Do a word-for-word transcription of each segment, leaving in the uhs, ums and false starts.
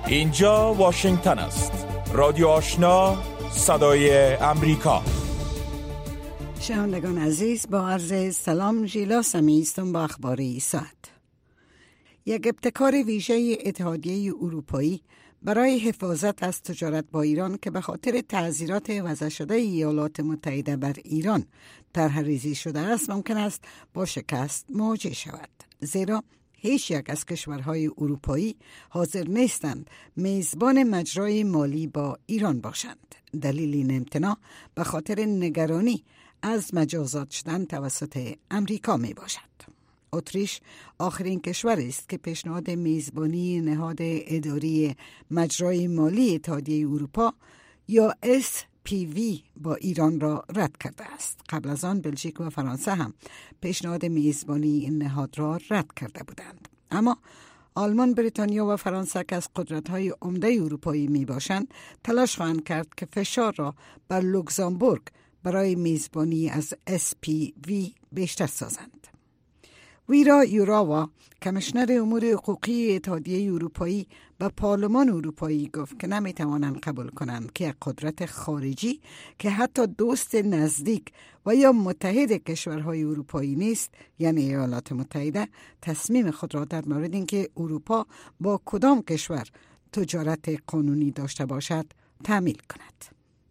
اینجا واشنگتن است. رادیو آشنا، صدای امریکا. شنوندگان عزیز، با عرض سلام، ژیلا سمی هستم با اخباری ساعت. یک ابتکار ویژه اتحادیه اروپایی برای حفاظت از تجارت با ایران که به خاطر تعزیرات وضع شده ایالات متحده بر ایران طرح‌ریزی شده است ممکن است با شکست مواجه شود، زیرا هیچ یک از کشورهای اروپایی حاضر نیستند میزبان مجرای مالی با ایران باشند. دلیل این امتناع به خاطر نگرانی از مجازات شدن توسط امریکا می باشد. اتریش آخرین کشور است که پیشنهاد میزبانی نهاد اداری مجرای مالی اتحادیه اروپا یا اس پی وی با ایران را رد کرده است. قبل از آن بلژیک و فرانسه هم پیشنهاد میزبانی این نهاد را رد کرده بودند. اما آلمان، بریتانیا و فرانسه که از قدرت‌های عمده اروپایی می باشند تلاش خواهند کرد که فشار را بر لوکزامبورگ برای میزبانی از اس پی وی بیشتر سازند. ویرا یوراوا، کمیشنر امور حقوقی اتحادیه اروپایی، به پارلمان اروپایی گفت که نمیتوانند قبول کنند که یک قدرت خارجی که حتی دوست نزدیک و یا متحد کشورهای اروپایی نیست، یعنی ایالات متحده، تصمیم خود را در مورد اینکه اروپا با کدام کشور تجارت قانونی داشته باشد تعمیل کند.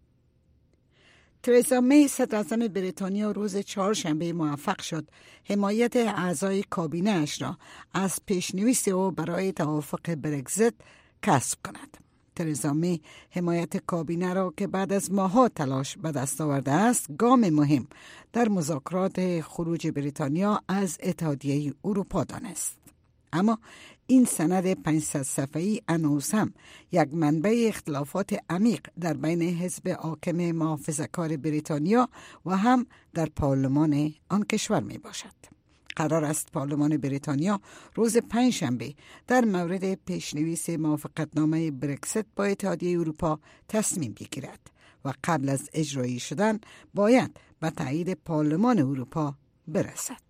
ترزا می، صدراعظم بریتانیا، روز چهارشنبه موفق شد حمایت اعضای کابینه اش را از پیشنویس او برای توافق برگزیت کسب کند. ترزا می حمایت کابینه را که بعد از ماه‌ها تلاش به دست آورده است گام مهم در مذاکرات خروج بریتانیا از اتحادیه اروپا دانست. اما این سند پانصد صفحه‌ای هنوز هم یک منبع اختلافات عمیق در بین حزب حاکم محافظه‌کار بریتانیا و هم در پارلمان آن کشور می باشد. قرار است پارلمان بریتانیا روز پنجشنبه در مورد پیشنویس موافقتنامه برگزیت با اتحادیه اروپا تصمیم بگیرد و قبل از اجرایی شدن باید به تایید پارلمان اروپا برسد.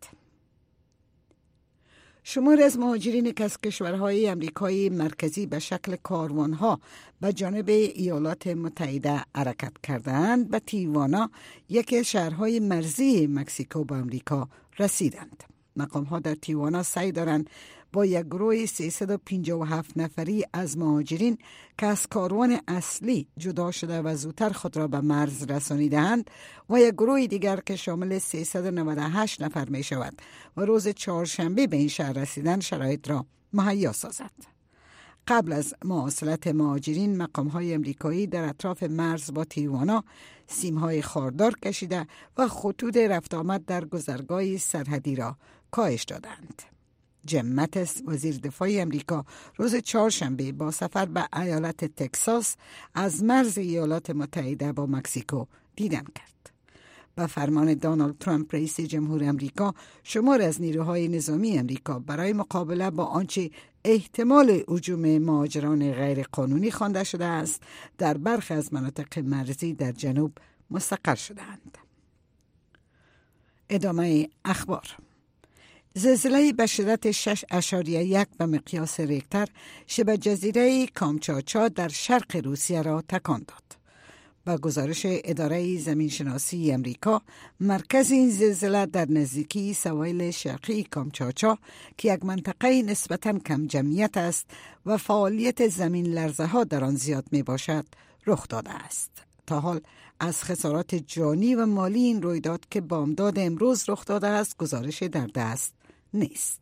شمار از مهاجرین که از کشورهای امریکای مرکزی به شکل کاروانها به جانب ایالات متحده حرکت کردند به تیوانا، یکی از شهرهای مرزی مکزیکو به امریکا رسیدند. مقام‌ها در تیوانا سعی دارند با یک گروه سیصد و پنجاه و هفت نفری از مهاجرین که از کاروان اصلی جدا شده و زودتر خود را به مرز رسانیده‌اند و یک گروه دیگر که شامل سیصد و نود و هشت نفر می شود و روز چهارشنبه به این شهر رسیدن شرایط را مهیا سازد. قبل از مواصلت مهاجرین، مقام‌های امریکایی در اطراف مرز با تیوانا سیم‌های خاردار کشیده و خطوط رفت آمد در گذرگاه سرحدی را کاهش دادند. جیم ماتیس، وزیر دفاع امریکا، روز چهارشنبه با سفر به ایالت تگزاس از مرز ایالات متحده با مکزیکو دیدن کرد. به فرمان دونالد ترامپ رئیس جمهور امریکا، شمار از نیروهای نظامی امریکا برای مقابله با آنچه احتمال هجوم مهاجران غیر قانونی خوانده شده است در برخی از مناطق مرزی در جنوب مستقر شدند. ادامه اخبار. زلزله به شدت شش اشاریه یک به مقیاس ریکتر شبه جزیره کامچاچا در شرق روسیه را تکان داد. با گزارش اداره زمینشناسی امریکا، مرکز این زلزله در نزدیکی سواحل شرقی کامچاچا که یک منطقه نسبتاً کم جمعیت است و فعالیت زمین لرزه ها در آن زیاد می باشد رخ داده است. تا حال از خسارات جانی و مالی این رویداد که بامداد امروز رخ داده است گزارش در دست نیست.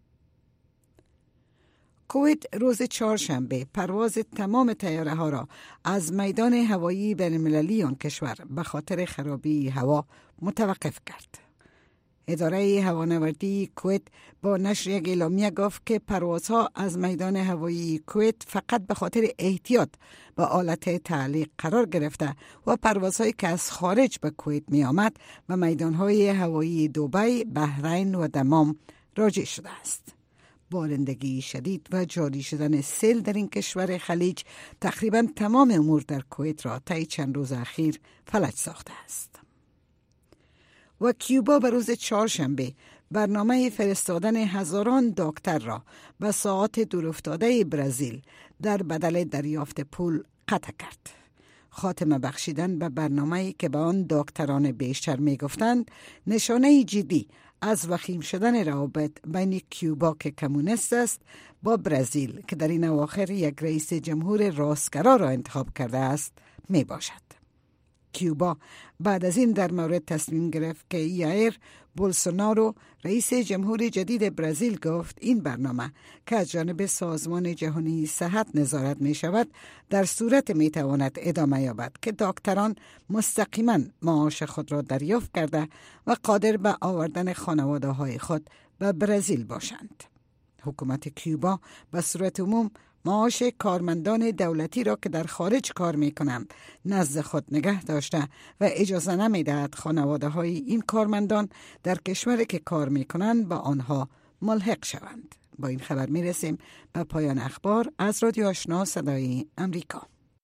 کویت روز چهارشنبه پرواز تمام طیاره ها را از میدان هوایی بین‌المللی آن کشور به خاطر خرابی هوا متوقف کرد. اداره هوانوردی کویت با نشر یک اعلامیه گفت که پروازها از میدان هوایی کویت فقط به خاطر احتیاط به آلت تعلیق قرار گرفته و پروازهایی که از خارج به کویت می آمد و میدانهای هوایی دبی، بحرین و دمام راجع شده است. بارندگی شدید و جاری شدن سیل در این کشور خلیج تقریبا تمام امور در کویت را طی چند روز اخیر فلج ساخته است. و کیوبا به روز چهارشنبه برنامه فرستادن هزاران دکتر را به ساعات دورافتاده برزیل در بدل دریافت پول قطع کرد. خاتمه بخشیدن به برنامه‌ای که به آن دکتران بیشتر می گفتند نشانه جدی از وخیم شدن روابط بین کیوبا که کمونیست است با برزیل که در این اواخر یک رئیس جمهور راستگرا را انتخاب کرده است می باشد. کیوبا بعد از این در مورد تصمیم گرفت که یائیر بولسونارو رئیس جمهور جدید برزیل گفت این برنامه که از جانب سازمان جهانی صحت نظارت می شود در صورت می تواند ادامه یابد که دکتران مستقیما معاش خود را دریافت کرده و قادر به آوردن خانواده های خود به برزیل باشند. حکومت کیوبا به صورت عموم معاش کارمندان دولتی را که در خارج کار می کنند نزد خود نگه داشته و اجازه نمی دهد خانواده های این کارمندان در کشوری که کار می کنند با آنها ملحق شوند. با این خبر می رسیم به پایان اخبار از رادیو آشنا صدای امریکا.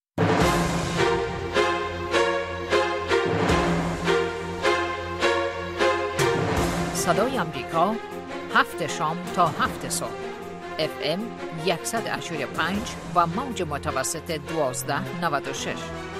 صدای امریکا، هفت شام تا هفت صبح، اف ام صد و هشتاد و پنج و موج متوسط دوازده نود و شش.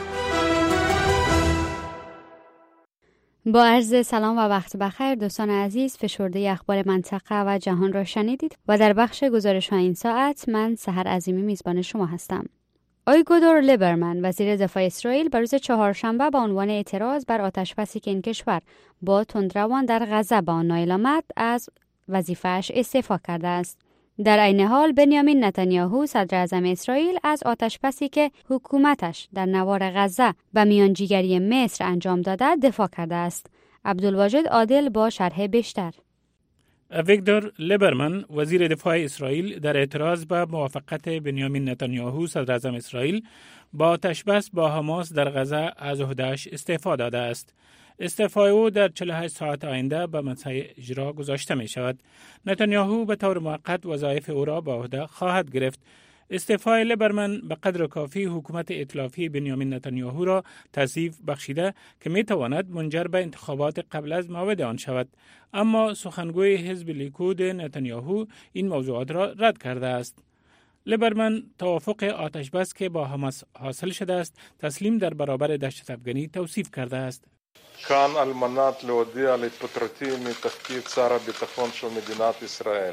با عرض سلام و وقت بخیر دوستان عزیز، فشرده اخبار منطقه و جهان را شنیدید و در بخش گزارش ها این ساعت من سحر عظیمی میزبان شما هستم. آیگودور لیبرمن وزیر دفاع اسرائیل بر روز چهارشنبه با عنوان اعتراض بر آتشبسی که این کشور با تندروان در غزه به آن نائل آمد از وظیفه‌اش استعفا کرده است. در عین حال بنیامین نتانیاهو صدر اعظم اسرائیل از آتشبسی که حکومتش در نوار غزه به میانجیگری مصر انجام داده دفاع کرده است. عبدالواجد عادل با شرح بیشتر. ویکتور لیبرمن وزیر دفاع اسرائیل در اعتراض به موافقت بنیامین نتانیاهو صدر اعظم اسرائیل با آتشبس با حماس در غزه از عهده‌اش استعفا داده است. استعفای او در چهل و هشت ساعت آینده به مسعی اجرا گذاشته می شود. نتانیاهو به طور موقت وظایف او را به عهده خواهد گرفت. استعفای لیبرمن به قدر کافی حکومت ائتلافی بنیامین نتانیاهو را تضعیف بخشیده که می تواند منجر به انتخابات قبل از موعد آن شود. اما سخنگوی حزب لیکود نتانیاهو این موضوعات را رد کرده است. لیبرمن توافق آتشبس که با حماس حاصل شده است تسلیم در برابر دهشت افغانی توصیف کرده است. כאן על מנת להודיע על התפטרותי מתפקיד שר הביטחון של מדינת ישראל.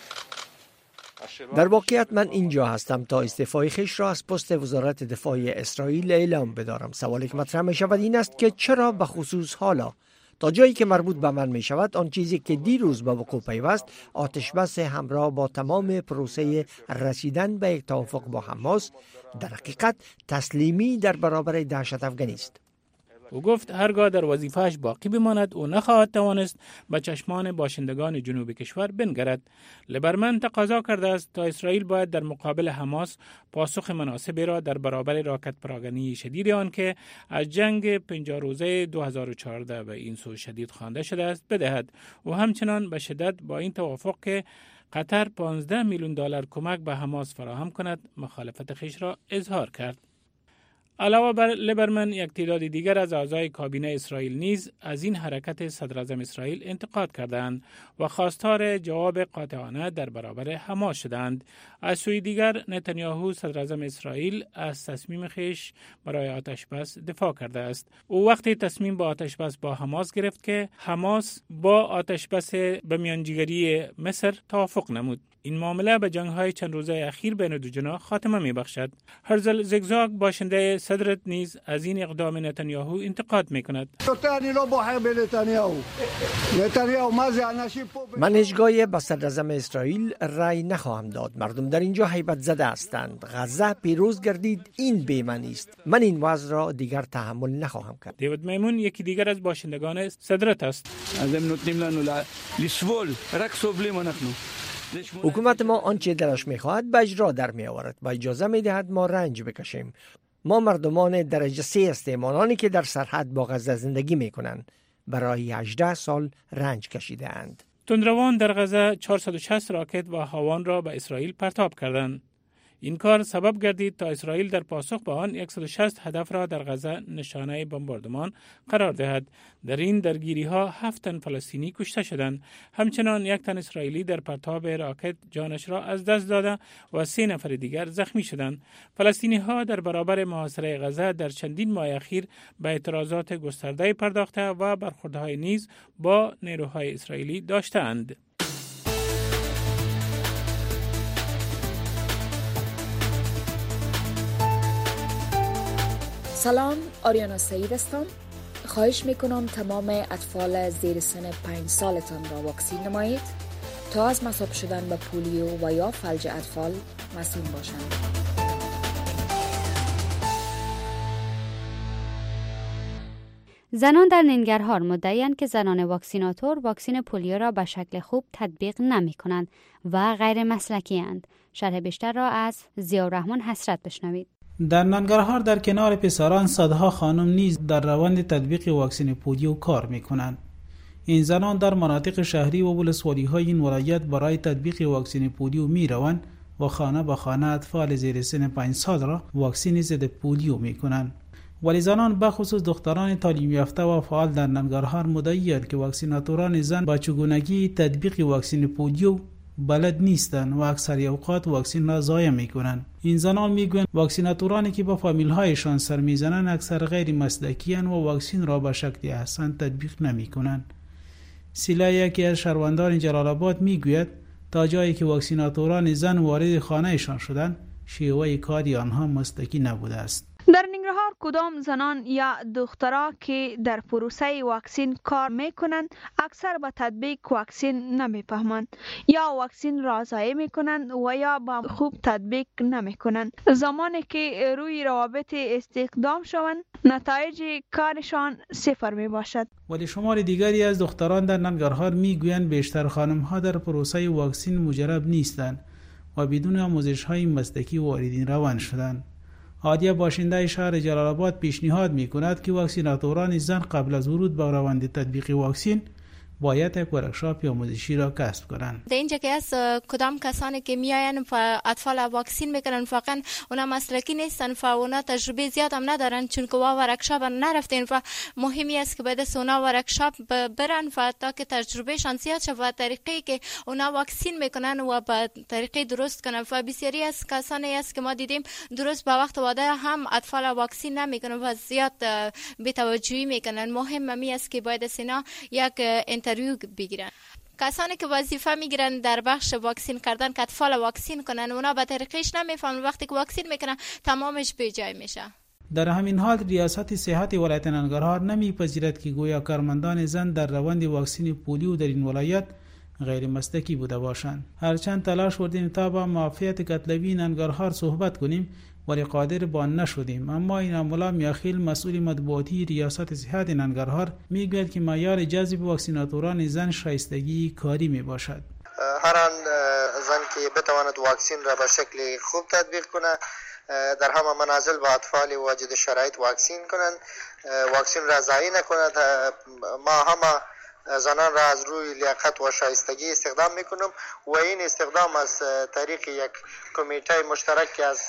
در واقعیت من اینجا هستم تا استعفای خویش را از پست وزارت دفاع اسرائیل اعلام بدارم. سوالی که مطرح می شود این است که چرا به خصوص حالا تا جایی که مربوط به من می شود آن چیزی که دیروز به وقوع پیوست آتشبس همراه با تمام پروسه رسیدن به یک توافق با حماس در حقیقت تسلیمی در برابر دهشت افغانی است. او گفت هرگاه در وظیفه‌اش باقی بماند او نخواهد توانست به چشمان باشندگان جنوب کشور بنگرد. لیبرمن تقاضا کرده است تا اسرائیل باید در مقابل حماس پاسخ مناسبی را در برابر راکت پراگنی شدید آن که از جنگ پنجاه روزه دو هزار و چهارده به این سو شدید خوانده شده است بدهد. او همچنان به شدت با این توافق که قطر پانزده میلیون دلار کمک به حماس فراهم کند مخالفت خویش را اظهار کرد. علاوه بر لیبرمن یک تعداد دیگر از اعضای کابینه اسرائیل نیز از این حرکت صدر اعظم اسرائیل انتقاد کردند و خواستار جواب قاطعانه در برابر حماس شدند. از سوی دیگر نتانیاهو صدر اعظم اسرائیل از تصمیم خویش برای آتشبس دفاع کرده است. او وقتی تصمیم با آتشبس با حماس گرفت که حماس با آتشبس به میانجیگری مصر توافق نمود. این معامله به جنگ‌های چند روزه اخیر بین دو جناح خاتمه می‌بخشد. هرزل زگزاگ باشنده صدرت نیز از این اقدام نتانیاهو انتقاد می‌کند. من هیچگاه به صدر اعظم اسرائیل رأی نخواهم داد. مردم در اینجا هیبت زده هستند. غزه پیروز گردید، این بی‌معنی است. من این وضع را دیگر تحمل نخواهم کرد. دیوید میمون یکی دیگر از باشندگان صدرت است. حکومت ما آنچه درش می‌خواهد به اجرا در می‌آورد و اجازه می‌دهد ما رنج بکشیم. ما مردمان درجه سه هستیم، آنانی که در سرحد با غزه زندگی می‌کنند برای هجده سال رنج کشیده‌اند. تندروان در غزه چهارصد و شصت راکت و هاوان را به اسرائیل پرتاب کردند. این کار سبب گردید تا اسرائیل در پاسخ به آن صد و شصت هدف را در غزه نشانه بمباردمان قرار دهد. در این درگیری ها هفت تن فلسطینی کشته شدند. همچنان یک تن اسرائیلی در پرتاب راکت جانش را از دست داده و سه نفر دیگر زخمی شدند. فلسطینی ها در برابر محاصره غزه در چندین ماه اخیر به اعتراضات گسترده پرداخته و برخوردهای نیز با نیروهای اسرائیلی داشتند. سلام، آریانا سعید هستم. خواهش میکنم تمام اطفال زیر سن پنج سالتان را واکسین نمایید تا از مصاب شدن به پولیو و یا فلج اطفال مسئول باشند. زنان در ننگرهار مدعی‌اند که زنان واکسیناتور واکسین پولیو را به شکل خوب تطبیق نمی کنند و غیر مسلکی اند. شرح بیشتر را از ضیاءالرحمن حسرت بشنوید. در ننگرهار در کنار پسران صدها خانم نیز در روند تطبیق واکسن پولیو کار می‌کنند. این زنان در مناطق شهری و ولسوالی‌های این ولایت برای تطبیق واکسن پولیو می‌روند و خانه به خانه اطفال زیر سن پنج سال را واکسن ضد پولیو می‌کنند. ولی زنان به خصوص دختران تعلیم یافته و فعال در ننگرهار مدعی‌اند که واکسیناتوران زن با چگونگی تطبیق واکسن پولیو بلد نیستند و اکثر اوقات واکسن را ضایع می‌کنند. این زنان میگویند واکسیناتورانی که با فامیل‌هایشان سر می‌زنند اکثر غیر مسلکی‌اند و واکسن را به شکل احسن تطبیق نمی‌کنند. سیلا، یکی از شهروندان جلال آباد، میگوید تا جایی که واکسیناتوران زن وارد خانه‌شان شدند شیوه کاری آنها مسلکی نبوده است. در ننگرهار کدام زنان یا دخترها که در پروسه واکسین کار میکنند اکثر به تطبیق واکسین نمیفهمند یا واکسین را ضایع میکنند و یا با خوب تطبیق نمیکنند. زمانی که روی روابط استخدام شوند نتایج کارشان صفر می باشد. ولی شمار دیگری از دختران در ننگرهار میگویند بیشتر خانم‌ها در پروسه واکسین مجرب نیستند و بدون آموزش‌های مسلکی واردین روان شدند. عادیه باشنده شهر جلال آباد پیشنهاد می‌کند که واکسیناتوران زن قبل از ورود به روند تطبیق واکسن باید یک ورکشاپ آموزشی را کسب کنند. در اینجا که از کدام کسانی که میآیند اطفال واکسین میکنن فقط اونا مسلکی نیستن و اونا تجربه زیاد هم ندارن چون که وا ورکشاپ نرفتین و مهمی است که باید اونا ورکشاپ برن و تا که تجربه شان زیاد شه و طریقی که اونا واکسین میکنن و به طریقی درست کنن و بسیاری از کسانی است که ما دیدیم درست به وقت واده هم اطفال واکسین نمیکنن و زیاد بی‌توجهی میکنن. مهم می است که باید سینا یک اینترویو بگیرن. کسانی که وظیفه میگیرن در بخش واکسین کردن که اطفال واکسین کنن اونا به طریقش نمیفهمن، وقتی که واکسین میکنن تمامش به جای میشه. در همین حال ریاست صحت ولایت ننگرهار نمیپذیرد که گویا کارمندان زن در روند واکسن پولیو در این ولایت غیر مسلکی بوده باشند. هرچند تلاش کردیم تا با معافیت کتلوی ننگرهار صحبت کنیم ولی قادر به آن نشدیم. اما این مولا میاخیل مسئول مطبوعاتی ریاست صحت ننگرهار میگوید که معیار جذب واکسیناتوران زن شایستگی کاری می باشد. هر زن که بتواند واکسین را به شکل خوب تطبیق کنه در همه منازل با اطفال واجد شرایط واکسین کنند، واکسین را ضایع نکند. ما همه زنان را از روی لیاقت و شایستگی استخدام میکنم و این استخدام از طریق یک کمیته مشترک از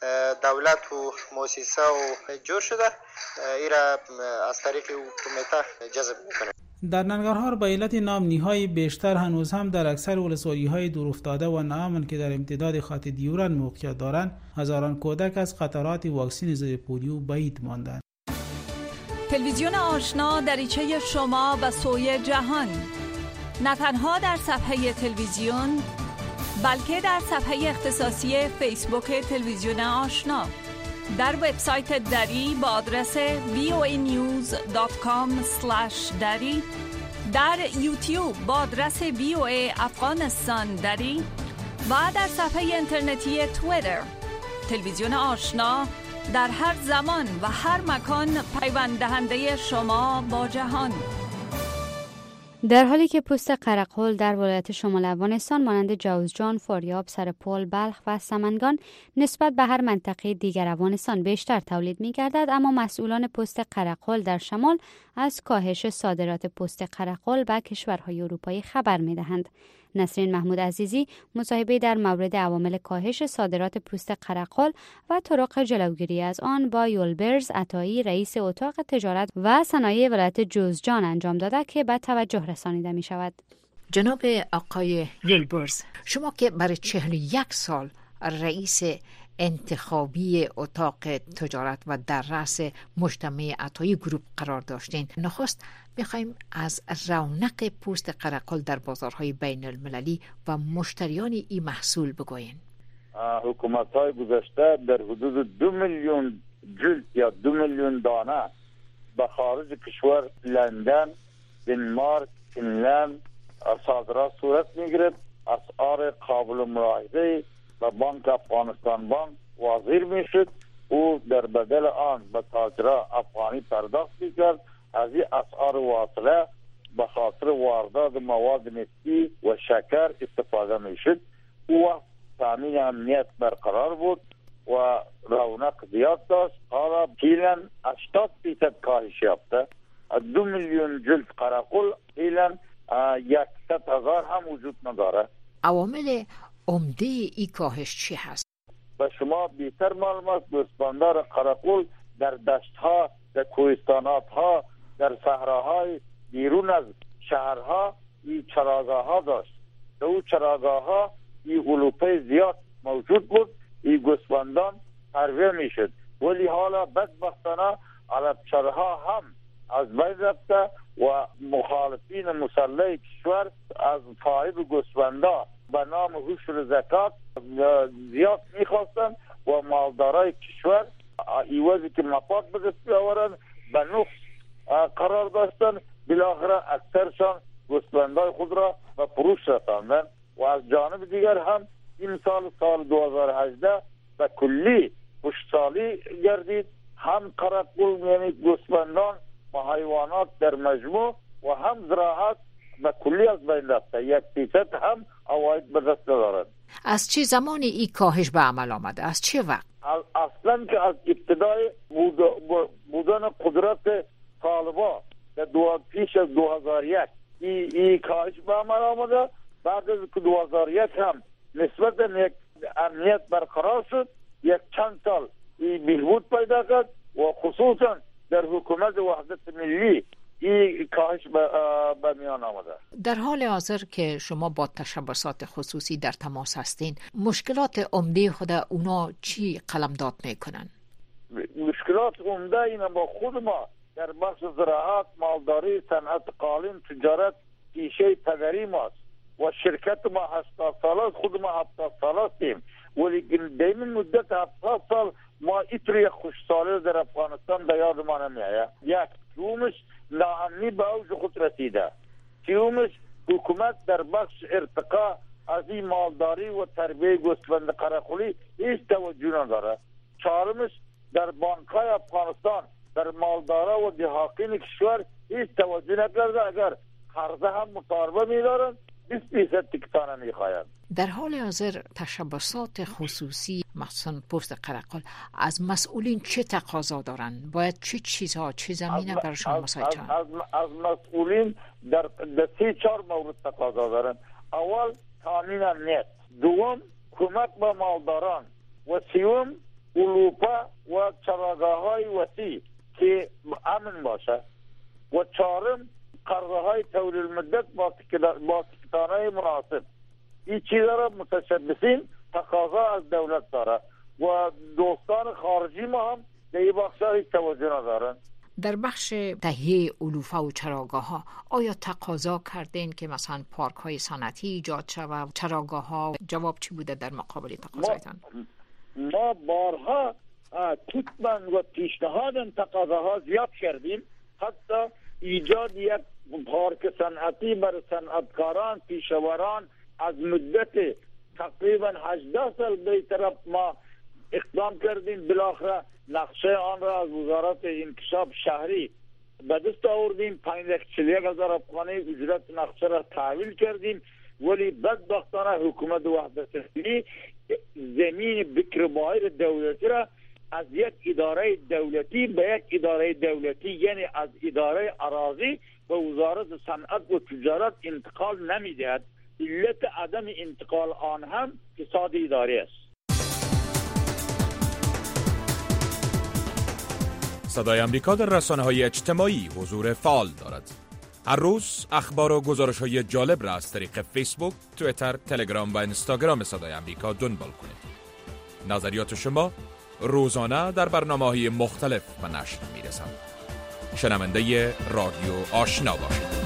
دولت و مؤسسه و جور شده ایرا از طریق کمیته جذب میکنه. در ننگرهار به علت نامنی‌های بیشتر هنوز هم در اکثر ولسوالی‌های دورافتاده و ناامن که در امتداد خط دیورند موقعیت دارند هزاران کودک از قطرات واکسن ضد پولیو بعید ماندند. تلویزیون آشنا دریچه شما به سوی جهان، نه تنها در صفحه تلویزیون بلکه در صفحه اختصاصی فیسبوک تلویزیون آشنا، در وبسایت دری با آدرس وی او ای نیوز دات کام اسلش دری، در یوتیوب با آدرس وی او ای افغانستان دری و در صفحه اینترنتی توییتر. تلویزیون آشنا در هر زمان و هر مکان پیوند دهنده شما با جهان. در حالی که پوست قرقهول در ولایت شمال افغانستان مانند جوزجان، فاریاب، سرپل، بلخ و سمنگان نسبت به هر منطقه دیگر افغانستان بیشتر تولید می‌گردد، اما مسئولان پوست قرقهول در شمال از کاهش صادرات پوست قرقهول به کشورهای اروپایی خبر می‌دهند. نسرین محمود عزیزی مصاحبه در مورد عوامل کاهش صادرات پوست قرقل و طرق جلوگیری از آن با یولبرز عطایی رئیس اتاق تجارت و صنایع ولایت جوزجان انجام داده که به توجه رسانیده می شود. جناب آقای یولبرز، شما که برای چهل یک سال رئیس انتخابی اتاق تجارت و در رأس مجتمع عطایی گروپ قرار داشتین، نخست میخوایم از رونق پوست قرقل در بازارهای بین المللی و مشتریان این محصول بگوین. حکومت‌های گذشته در حدود دو میلیون جلد یا دو میلیون دانه به خارج کشور، لندن، دنمارک، فنلند صادرات صورت میگرفت. اسعار قابل ملاحظه و بانک افغانستان بانک واظهر میشد. او در بدل آن به تاجران افغانی پرداخت میکرد. از این اسعار واصله به خاطر واردات مواد نفتی و شکر استفاده میشد. او وقت تامین امنیت برقرار بود و رونق زیاد داشت. حالا فعلا هشتاد درصد کاهش یافته. دو میلیون جلد قرقل فعلا یکصد هزار هم وجود نداره. عوامل عمده ای کاهش چی هست؟ به شما بیشتر معلوم است گوسفندان قرقل در دشت‌ها، در کوهستانات‌ها، در صحراهای بیرون از شهرها این چراگاه‌ها داشت. در او چراگاه‌ها این علوفه زیاد موجود بود. این گوسفندان تربیه میشد. ولی حالا بدبختانه علفچرها هم از بین رفته و مخالفین مسلح کشور از صاحب گوسفندا به نام حشر زکات زیاد میخواستن و مالدارای کشور ایوازی که مفاد به دست بیاورن به نقص قرار داشتن. بالاخره اکثرشان گوسفندای خود را به فروش رساندن و از جانب دیگر هم این سال سال دو هزار و هجده به کلی خشکسالی گردید. هم قرقل یعنی گوسفندان و حیوانات در مجموع و هم زراعت به کلی از بین رفته. یک فیصد هم عواید به دست دارند. از چه زمانی این کاهش به عمل آمده؟ از چه وقت؟ اصلا که از ابتدای بودن قدرت طالبان در دو پیش از دو هزار و یک این ای کاهش به عمل آمده. بعد از که دو هزار و یک هم نسبت یک امنیت برقرار شد، یک چند سال این بهبود پیدا کرد و خصوصا در حکومت وحدت ملی این کاهش به میان آمده. در حال حاضر که شما با تشبسات خصوصی در تماس هستین، مشکلات عمده خود اونا چی قلمداد میکنن؟ مشکلات عمده اینا با خود ما در بخش زراعت، مالداری، صنعت قالین، تجارت پیشه پدری ماست و شرکت ما هشتاد سال است. خود ما هفتاد سال هستیم ولی در این مدت هفتاد سال ما اینطوری خوشسالی در افغانستان به یاد ما نمیآید. یک دومش ناامنی به اوج خود رسیده. سومش حکومت در بخش ارتقا از این مالداری و تربیه گوسفند قرقلی هیچ توجه نداره. چهارمش در بانک‌های افغانستان در مالدارا و دهاقین کشور هیچ توجه نکرده. اگر قرضه هم مطالبه می‌دارند بیست درصد تکتانه می‌خواهند. در حال حاضر تشبسات خصوصی مخصوصا پوست قرقل از مسئولین چه تقاضا دارند؟ باید چه چیزها، چه زمینه براشون مساعد شوند؟ از, از, از مسئولین در, در سه چهار مورد تقاضا دارند. اول تامین امنیت، دوم کمک به مالداران و سوم علوفه و چراگاه‌های وسیع که امن باشه و چهارم قرضه‌های طویل المدت با تکتانه مناسب. این چیزا را متشبثین تقاضا از دولت داره و دوستان خارجی ما هم در این بخش های توجه ندارن. در بخش تهیه علوفه و چراگاه ها آیا تقاضا کردین که مثلا پارک های صنعتی ایجاد شود و چراگاه ها؟ جواب چی بوده در مقابل تقاضایتان؟ ما, ما بارها کتبن و پیشنهاد تقاضاها زیاد کردیم. حتی ایجاد یک پارک صنعتی برای صنعتکاران، پیشوران از مدت تقریبا هجده سال به طرف ما اقدام کردیم. بالاخره نقشه آن را از وزارت انکشاف شهری به دست آوردیم. پنج لک چهل و یک هزار افغانی اجرت نقشه را تحویل کردیم ولی بدبختانه حکومت وحدت ملی زمین بکربایر دولتی را از یک اداره دولتی به یک اداره دولتی یعنی از اداره اراضی به وزارت صنعت و تجارت انتقال نمیدهد. علت عدم انتقال آن هم فساد اداری است. صدای آمریکا در رسانه‌های اجتماعی حضور فعال دارد. هر روز اخبار و گزارش‌های جالب را از طریق فیسبوک، توییتر، تلگرام و اینستاگرام صدای آمریکا دنبال کنید. نظریات شما روزانه در برنامه‌های مختلف به نشر می‌رسند. شنونده رادیو آشنا باشید.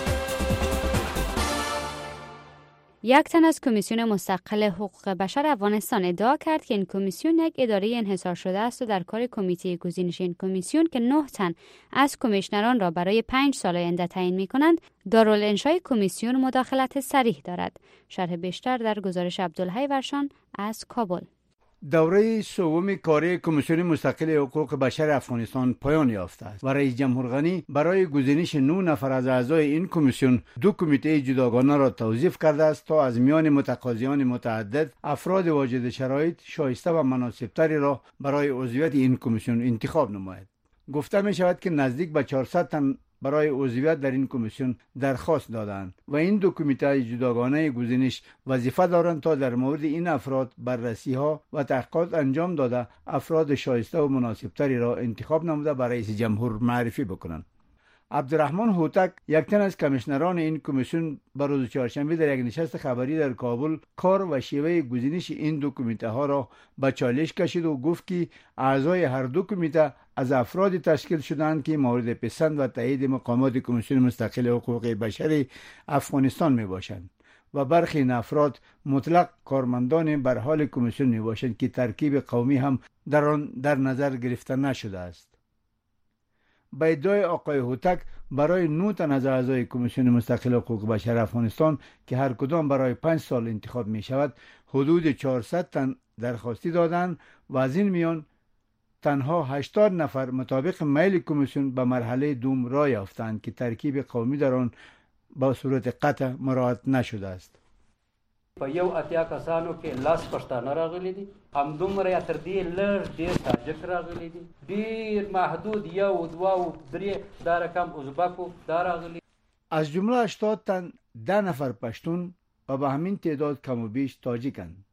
یک تن از کمیسیون مستقل حقوق بشر افغانستان ادعا کرد که این کمیسیون یک اداره انحصار شده است و در کار کمیته گزینش این کمیسیون که نه تن از کمیشنران را برای پنج سال آینده تعیین می‌کنند، دارالانشای کمیسیون مداخلت صریح دارد. شرح بیشتر در گزارش عبدالحی ورشان از کابل. دوره سوم کاری کمیسیون مستقل حقوق بشر افغانستان پایان یافته است و رئیس جمهور غنی برای گزینش نه نفر از اعضای این کمیسیون دو کمیته جداگانه را توظیف کرده است تا از میان متقاضیان متعدد افراد واجد شرایط شایسته و مناسبتری را برای عضویت این کمیسیون انتخاب نماید. گفته می شود که نزدیک به چهارصد تن برای عضویت در این کمیسیون درخواست دادند و این دو کمیته جداگانه گزینش وظیفه دارند تا در مورد این افراد بررسی ها و تحقیقات انجام داده افراد شایسته و مناسبتری را انتخاب نموده برای رئیس جمهور معرفی بکنند. عبدالرحمن هوتک، یک تن از کمیشنران این کمیسیون، بر روز چهارشنبه در یک نشست خبری در کابل کار و شیوه گزینش این دو کمیته ها را به چالش کشید و گفت که اعضای هر دو کمیته از افرادی تشکیل شدند که مورد پسند و تایید مقامات کمیسیون مستقل حقوق بشر افغانستان می باشند و برخی این افراد مطلق کارمندان بر حال کمیسیون می باشند که ترکیب قومی هم در آن در نظر گرفته نشده است. با ادعای آقای هوتک برای نه تن از اعضای کمیسیون مستقل حقوق بشر افغانستان که هر کدام برای پنج سال انتخاب می شود حدود چهارصد تن درخواستی دادند و از این میان تنها هشتاد نفر مطابق میل کمیسیون به مرحله دوم راه یافتند که ترکیب قومی در آن با صورت قطع مراعات نشده است. په یو اتیا کسانو کې لاس پښتانه راغلي دي، همدومره یا تر دې لږ ډېر تاجک راغلي دي، ډېر محدود یو دوه او درې دا رقم ازبکو دا راغلي. از جمله هشتاد تن ده نفر پشتون و به همین تعداد کم و بیش تاجیکند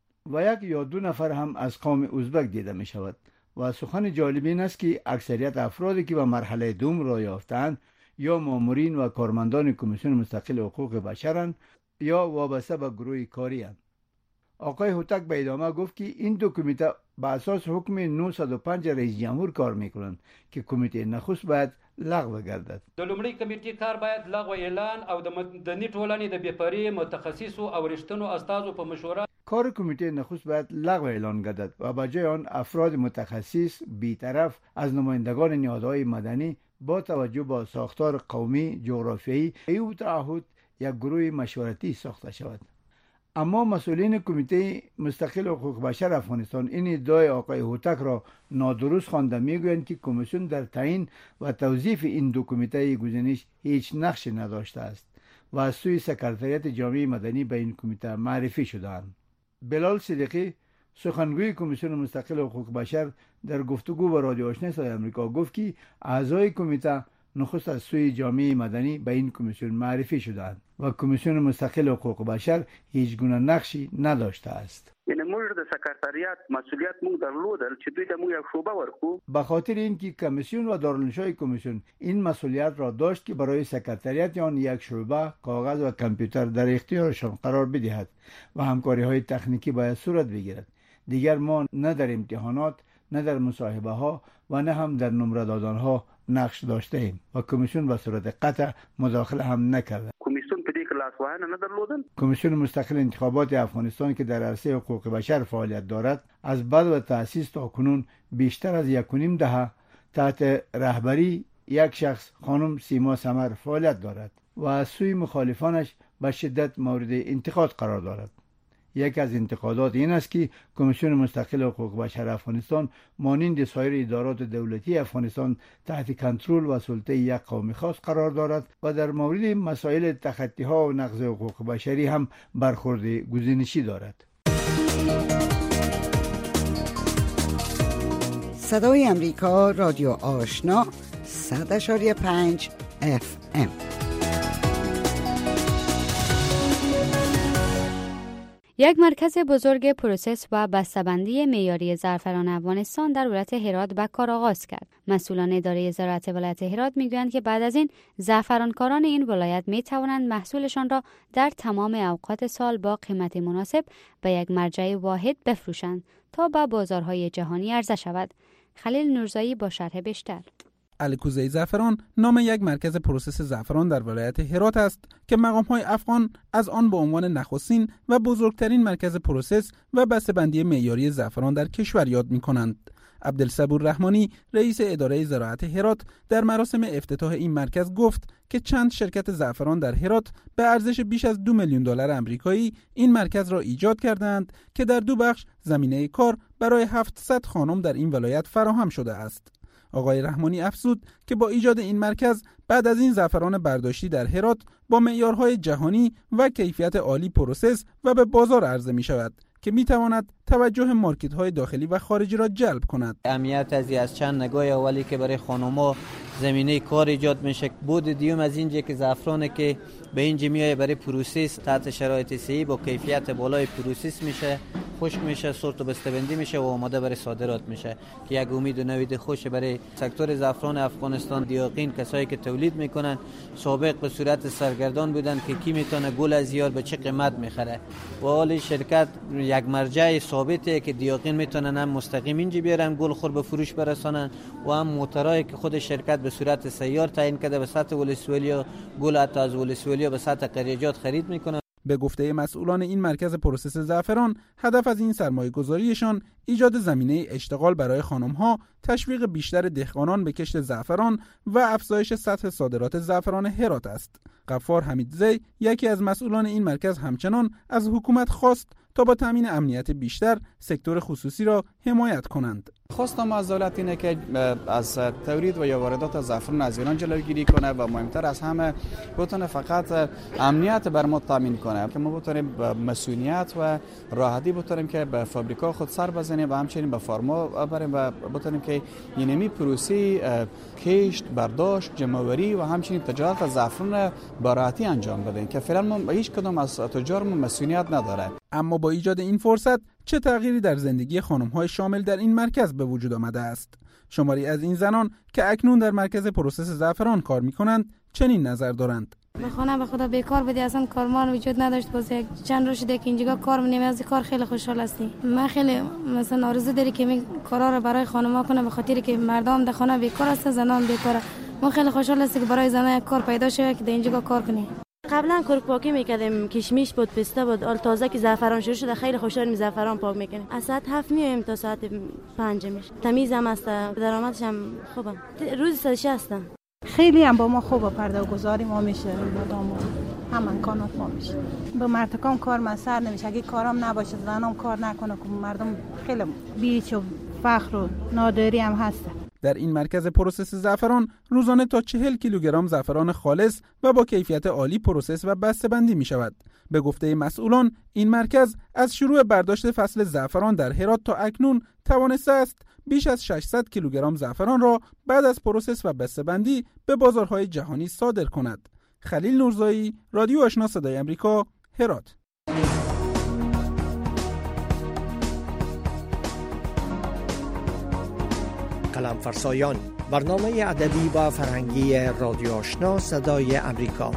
و یک یا دو نفر هم از قوم ازبک دیده می شود. و سخن جالب این است که اکثریت افرادی که به مرحله دوم راه یافتند یا مامورین و کارمندان کمیسیون مستقل حقوق بشرند یا وابسته به گروه کاری اند. آقای هوتک به ادامه گفت که این دو کمیته به اساس حکم نهصد و پنج رئیس جمهور کار میکنند که کمیته نخست باید لغو گردد. د لومړي کمیټې کار باید لغو اعلان او د مدني ټولنې د بېپرې متخصصو او رښتینو استازو په مشوره کار کمیته نخست باید لغو اعلان گردد و به جای آن افراد متخصص بی‌طرف از نمایندگان نهادهای مدنی با توجه به ساختار قومی جغرافیایی او تعهد یک گروه مشورتی ساخته شود. اما مسئولین کمیته مستقل حقوق بشر افغانستان این ادعای آقای هوتک را نادرست خوانده میگویند که کمیسیون در تعیین و توظیف این دو کمیته گزینش هیچ نقشی نداشته است و از سوی سکرتریات جامعه مدنی به این کمیته معرفی شدند. بلال صدیقی، سخنگوی کمیسیون مستقل حقوق بشر، در گفتگو با رادیو آشنا صدای آمریکا گفت که اعضای کمیته نخست از سوی جامعه مدنی به این کمیسیون معرفی شدند و کمیسیون مستقل حقوق بشر هیچ گونه نقشی نداشته است. یعنی موږ د سکرتریات مسئولیت موږ درلودل چې دوی ته موږ یک شعبه ورکو. به خاطر اینکه کمیسیون و دارالانشای کمیسیون این مسئولیت را داشت که برای سکرتریات آن یک شعبه، کاغذ و کامپیوتر در اختیارشان قرار بدهد و همکاری های تکنیکی باید صورت بگیرد. دیگر ما نه در امتحانات، نه در مصاحبه ها و نه هم در نمره دادن ها نقش داشته ایم و کمیسیون به صورت قطع مداخله هم نکرده. کمیسیون په دې کې لاسوهنه نه درلودل. کمیسیون مستقل انتخابات افغانستان که در عرصه حقوق بشر فعالیت دارد از بعد از تأسیس تا کنون بیشتر از یک و نیم دهه تحت رهبری یک شخص خانم سیما سمر فعالیت دارد و از سوی مخالفانش به شدت مورد انتقاد قرار دارد. یک از انتقادات این است که کمیسیون مستقل حقوق بشر افغانستان مانند سایر ادارات دولتی افغانستان تحت کنترل و سلطه یک قوم خاص قرار دارد و در مورد مسائل تخطی ها و نقض حقوق بشری هم برخورد گزینشی دارد. صدای امریکا، رادیو آشنا، صد و پنج اف ام. یک مرکز بزرگ پروسس و بسته‌بندی معیاری زعفران افغانستان در ولایت هرات به کار آغاز کرد. مسئولان اداره زراعت ولایت هرات میگویند که بعد از این زعفرانکاران این ولایت می توانند محصولشان را در تمام اوقات سال با قیمت مناسب به یک مرجع واحد بفروشند تا به بازارهای جهانی عرضه شود. خلیل نورزایی با شرح بیشتر. الکوزه زعفران نام یک مرکز پروسس زعفران در ولایت هرات است که مقام‌های افغان از آن به عنوان نخستین و بزرگترین مرکز پروسس و بسته‌بندی معیاری زعفران در کشور یاد می‌کنند. عبدالصبور رحمانی رئیس اداره زراعت هرات در مراسم افتتاح این مرکز گفت که چند شرکت زعفران در هرات به ارزش بیش از دو میلیون دلار آمریکایی این مرکز را ایجاد کردند که در دو بخش زمینه کار برای هفتصد خانم در این ولایت فراهم شده است. آقای رحمانی افزود که با ایجاد این مرکز بعد از این زعفران برداشتی در هرات با معیارهای جهانی و کیفیت عالی پروسس و به بازار عرضه می شود که می تواند توجه مارکت‌های داخلی و خارجی را جلب کند. اهمیت از چند نگاه اولی که برای خانم‌ها زمینه کار ایجاد میشه، بود دیوم از اینجا که زعفران که به اینجا میایه برای پروسس تحت شرایط صحیح با کیفیت بالای پروسس میشه، خشک میشه، سورت و بسته‌بندی میشه و آماده برای صادرات میشه که یک امید و نوید خوش برای سکتور زعفران افغانستان. دیاقین کسایی که تولید میکنن سابق به صورت سرگردان بودن که کی میتونه گل از یار به چه قیمت میخره و حال شرکت یک مرجع ثابته که دیاقین میتونن هم مستقیم اینجا بیارن گل خور به فروش برسانن و هم موترایی که خود شرکت به صورت سیار تعیین کرده به سطح ولسوالی گل حتی از ولسوالی به سطح قریجات خرید میکنن. به گفته مسئولان این مرکز پروسس زعفران، هدف از این سرمایه‌گذاریشان ایجاد زمینه اشتغال برای خانم‌ها، تشویق بیشتر دهقانان به کشت زعفران و افزایش سطح صادرات زعفران هرات است. غفار حمیدزی یکی از مسئولان این مرکز همچنان از حکومت خواست تا با تامین امنیت بیشتر سکتور خصوصی را حمایت کنند. خواستم از دولت اینه که از تولید و یا واردات زعفران از ایران جلوگیری کنه و مهمتر از همه بتونه فقط امنیت بر ما تامین کنه که ما بتونیم مسئولیت و راحتی بتونیم که به فابریکا خود سر بزنیم و همچنین به فارما بریم و بتونیم که اینمی پروسی کشت، برداشت، جمع‌آوری و همچنین تجارت زعفران با راحتی انجام بدیم که فعلا ما هیچ کدوم از تجارمون مسئولیت نداره. اما با ایجاد این فرصت چه تغییری در زندگی خانم‌های شامل در این مرکز به وجود آمده است؟ شماری از این زنان که اکنون در مرکز پروسس زعفران کار می‌کنند چنین نظر دارند. به خانه به خدا بیکار بودی، اصلا کارمان وجود نداشت. باز یک چند روز شده که اینجا کار می‌کنیم، از کار خیلی خوشحال هستیم. من خیلی مثلا آرزو داری که این کارا رو برای خانم‌ها کنم به خاطر که مردم در خانه بیکار هستن، زنان بیکاره. ما خیلی خوشحال هستیم که برای زنان کار پیدا شه که در اینجا کار کنیم. قبلا کرک پاکی میکردیم، کشمیش بود، پسته بود، حال تازه که زعفران شروع شده خیلی خوشحالیم زعفران پاک میکنیم. از ساعت هفت میایم تا ساعت پنج میشه. تمیز هم است، درآمدش هم خوبه. روز صد و شصت خیلی هم با ما خوبه، پرده و گذاری ما میشه، مدام هم امکانات ما میشه. به مردکام کار مسر نمیشه، اگه کارام نباشه زنام کار نکنه که مردم خیلی بیچ و فخر و نادری هم هست. در این مرکز پروسس زعفران روزانه تا چهل کیلوگرم زعفران خالص و با کیفیت عالی پروسس و بسته‌بندی می شود. به گفته مسئولان این مرکز از شروع برداشت فصل زعفران در هرات تا اکنون توانسته است بیش از ششصد کیلوگرم زعفران را بعد از پروسس و بسته‌بندی به بازارهای جهانی صادر کند. خلیل نورزایی، رادیو آشنا صدای آمریکا، هرات. قلم فرسایان، برنامه ادبی و فرهنگی رادیو آشنا صدای امریکا.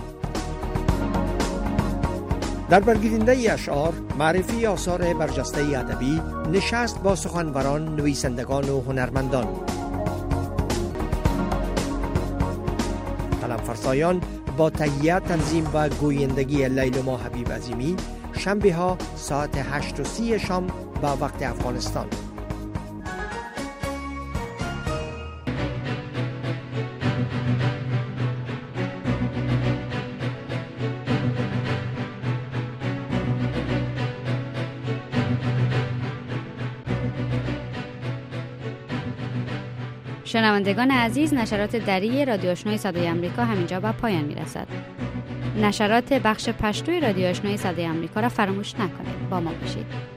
در برگزیدنده اشعار، معرفی آثار برجسته ادبی، نشست با سخنوران، نویسندگان و هنرمندان. قلم فرسایان با تهیه، تنظیم و گویندگی لیلما حبیب عظیمی، شنبه ها ساعت هشت و سی شام با وقت افغانستان. شنوندگان عزیز، نشرات دری رادیو آشنای صدای آمریکا همینجا به پایان میرسد. نشرات بخش پشتوی رادیو آشنای صدای آمریکا را فراموش نکنید. با ما باشید.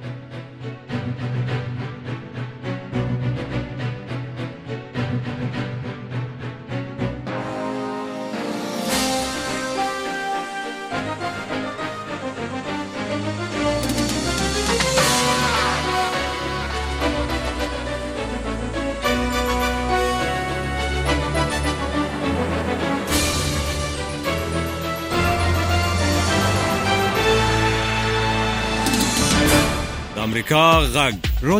امریکا غږ